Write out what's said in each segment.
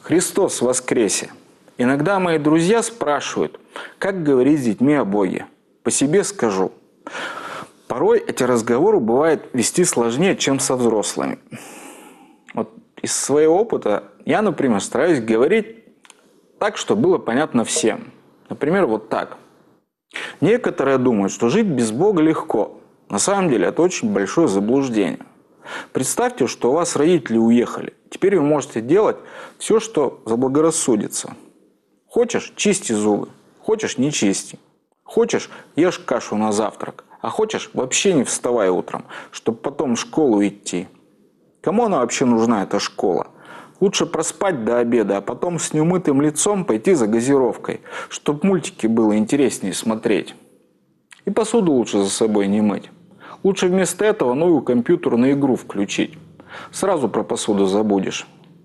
Христос воскресе! Иногда мои друзья спрашивают, как говорить с детьми о Боге. По себе скажу. Порой эти разговоры бывает вести сложнее, чем со взрослыми. Вот из своего опыта я, например, стараюсь говорить так, чтобы было понятно всем. Например, вот так. Некоторые думают, что жить без Бога легко. На самом деле это очень большое заблуждение. Представьте, что у вас родители уехали. Теперь вы можете делать все, что заблагорассудится. Хочешь – чисти зубы. Хочешь – не чисти. Хочешь – ешь кашу на завтрак. А хочешь – вообще не вставай утром, чтобы потом в школу идти. Кому она вообще нужна, эта школа? Лучше проспать до обеда, а потом с неумытым лицом пойти за газировкой, чтобы мультики было интереснее смотреть. И посуду лучше за собой не мыть. Лучше вместо этого новую компьютерную игру включить. Сразу про посуду забудешь.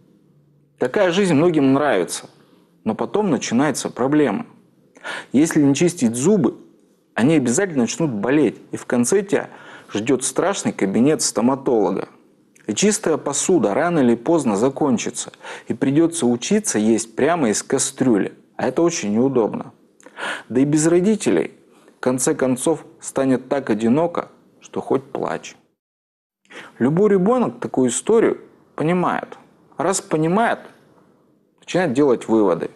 Такая жизнь многим нравится. Но потом начинается проблема. Если не чистить зубы, они обязательно начнут болеть. И в конце тебя ждет страшный кабинет стоматолога. И чистая посуда рано или поздно закончится. И придется учиться есть прямо из кастрюли. А это очень неудобно. Да и без родителей, в конце концов, станет так одиноко, что хоть плачь. Любой ребенок такую историю понимает. Раз понимает, начинает делать выводы.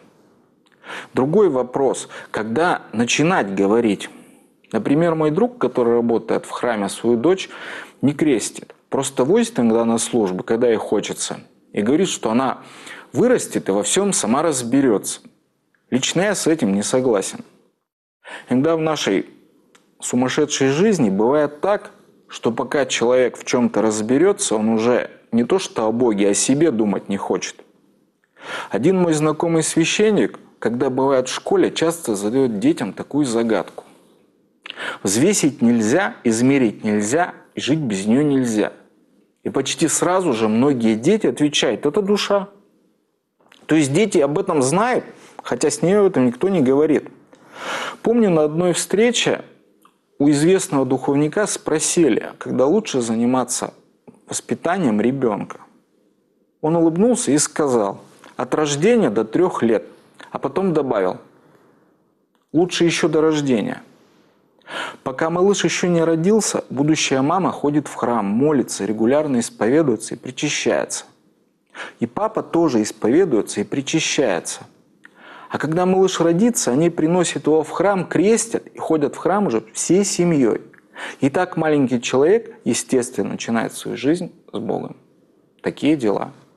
Другой вопрос, когда начинать говорить. Например, мой друг, который работает в храме, свою дочь не крестит. Просто возит иногда на службу, когда ей хочется. И говорит, что она вырастет и во всем сама разберется. Лично я с этим не согласен. Иногда в нашей сумасшедшей жизни бывает так, что пока человек в чем-то разберется, он уже не то что о Боге, а о себе думать не хочет. Один мой знакомый священник, когда бывает в школе, часто задает детям такую загадку. Взвесить нельзя, измерить нельзя, и жить без нее нельзя. И почти сразу же многие дети отвечают: это душа. То есть дети об этом знают, хотя с ней об этом никто не говорит. Помню, на одной встрече у известного духовника спросили, когда лучше заниматься воспитанием ребенка. Он улыбнулся и сказал: от рождения до 3 лет. А потом добавил: лучше еще до рождения. Пока малыш еще не родился, будущая мама ходит в храм, молится, регулярно исповедуется и причащается. И папа тоже исповедуется и причащается. А когда малыш родится, они приносят его в храм, крестят и ходят в храм уже всей семьей. И так маленький человек, естественно, начинает свою жизнь с Богом. Такие дела.